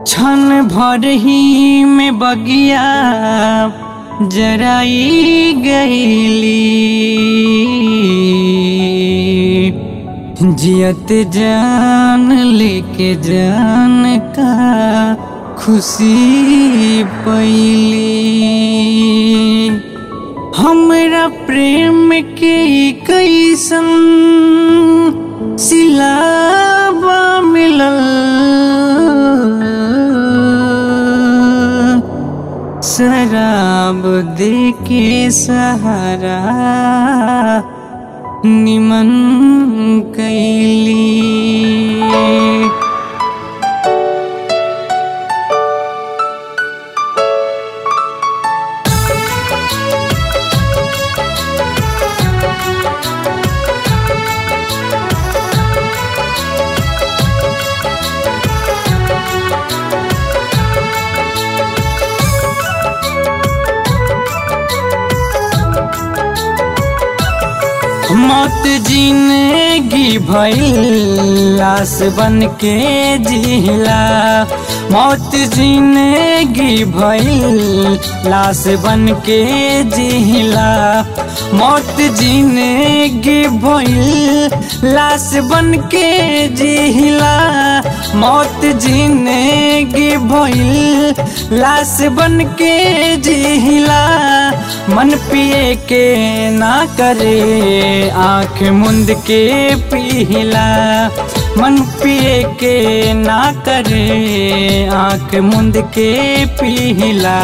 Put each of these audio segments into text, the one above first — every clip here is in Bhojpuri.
क्षण भर ही में बगिया जराई गईली, जियत जान लेके जान का खुशी पैली। हमरा प्रेम के कैसन सिलावा मिलल, शराब दे के सहारा निमन कैली। मौत जिंदगी भइल लाश बन के जिला, मौत जिंदगी भइल लाश बन के जिला, मौत जिंदगी भइल लाश बन के जिला, मौत जिंदगी भइल लाश बन के जिला। मन पिए के ना करे आँख मुंद के पीला, मन पिए के ना करे आँख मुंद के पीला।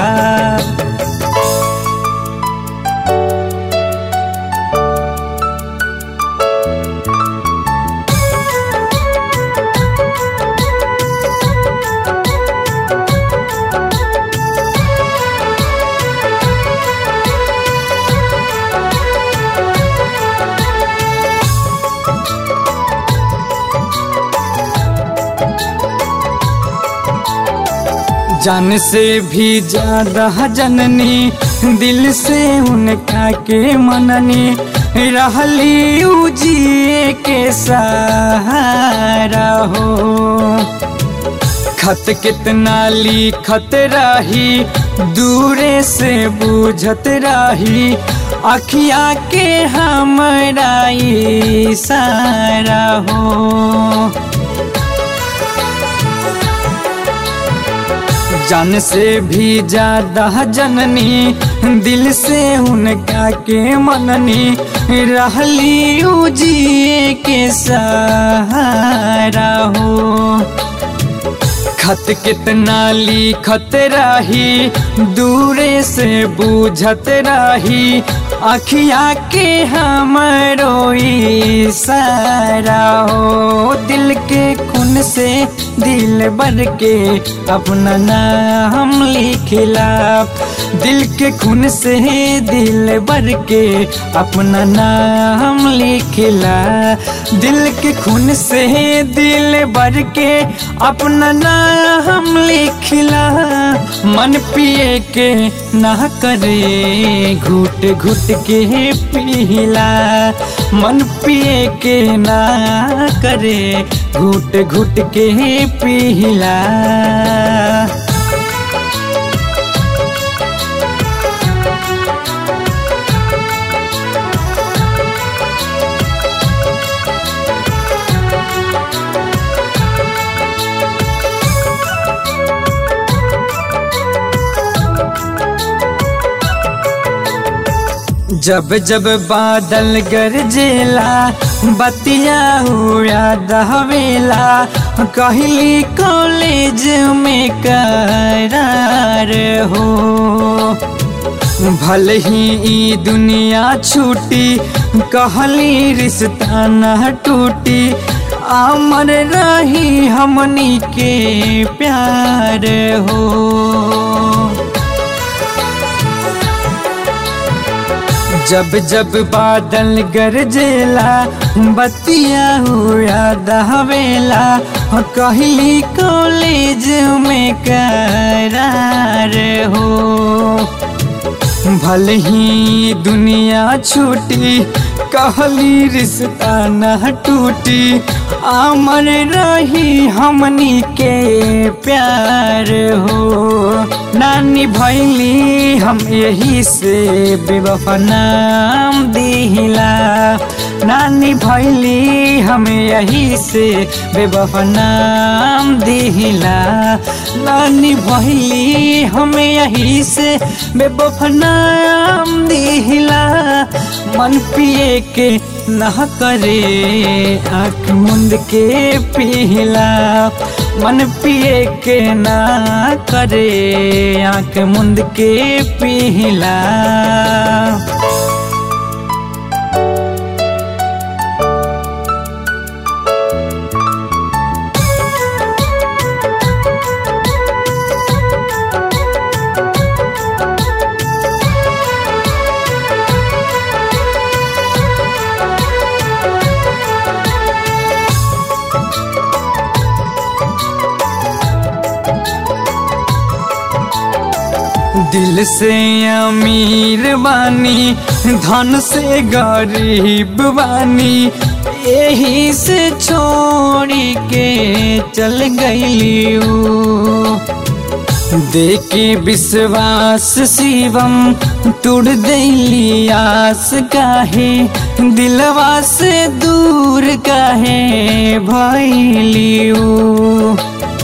जान से भी ज्यादा जननी दिल से उनका के मननी, रहली जिए के सहारा हो। खत कितना लिखत रही दूरे से बुझत रही, अखिया के हमरा इशारा हो। जान से भी ज्यादा जननी दिल से उनका के मननी, रहली जिए के सहारा हो। खत कितना लिखत रही दूरे से बुझत रही, अखिया के हमरो इशारा हो। दिल के खून से दिल भर के अपना नाम लिखला, दिल के खून से दिल भर के अपना नाम लिखला, दिल के खून से दिल भर के अपना नाम लिखला। मन पिए के ना करे घुट घुट के पीला, मन पिए के ना करे घुट घुट के पीला। जब जब बादल गरजेला बतिया याद हवेला, कहली कॉलेज में करार हो। भले ही ई दुनिया छूटी कहली रिश्ता न टूटी, अमर रही हमनी के प्यार हो। जब जब बादल गरजेला बतिया याद हवेला, कहली कॉलेज में करार हो। भले ही दुनिया छूटी कहली रिश्ता न टूटी अमर रही हमनी के प्यार हो। नानी भैली हम यही से बेवफा नाम दिहिला, नानी भैली हम यही से बेवफा नाम दिहिला, नानी भैली हम यही से बेवफा नाम दिहिला। मन पिए के न करे आँख मुंद के पीला, मन पिए के ना करे आँख मुंद के पीला। दिल से अमीर बानी धन से गरीब बानी, यही से छोड़ी के चल गईली ऊ। देके विश्वास शिवम तोड़ देली आस काहे, दिलवा से दूर काहे भइली ऊ।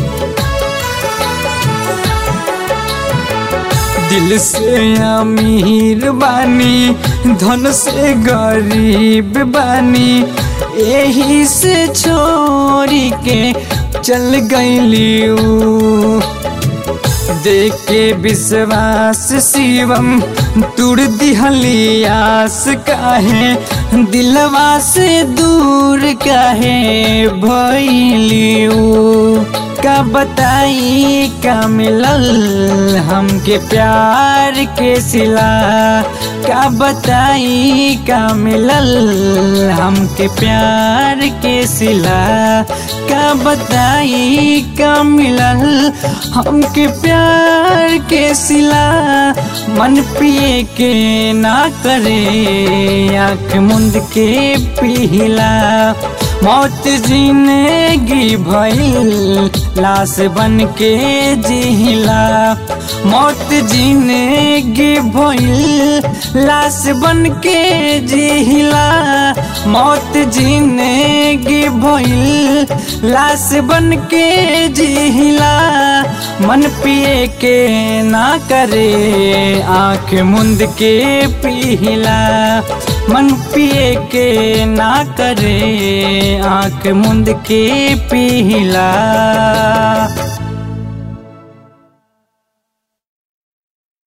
दिल से अमीर बानी धन से गरीब बानी, यही से छोड़ी के चल गईली ऊ। देके विश्वास शिवम तोड़ दिहली आस काहे, दिलवा से दूर काहे भइली ऊ। का बताई का मिलल हमके प्यार के सिला, का बताई का मिलल हमके प्यार के सिला, का बताई का मिलल हमके प्यार के सिला। मन पिए के ना करे आँख मुंद के पीला, मौत जिंदगी भइल लाश बन के जिहिला, मौत जिंदगी भइल लाश बन के जिहिला, मौत जिंदगी भइल लाश बन के जिहिला। मन पिए के ना करे आँख मुंद के पीला, मन पिए के ना करे आँख मुंद के पीला।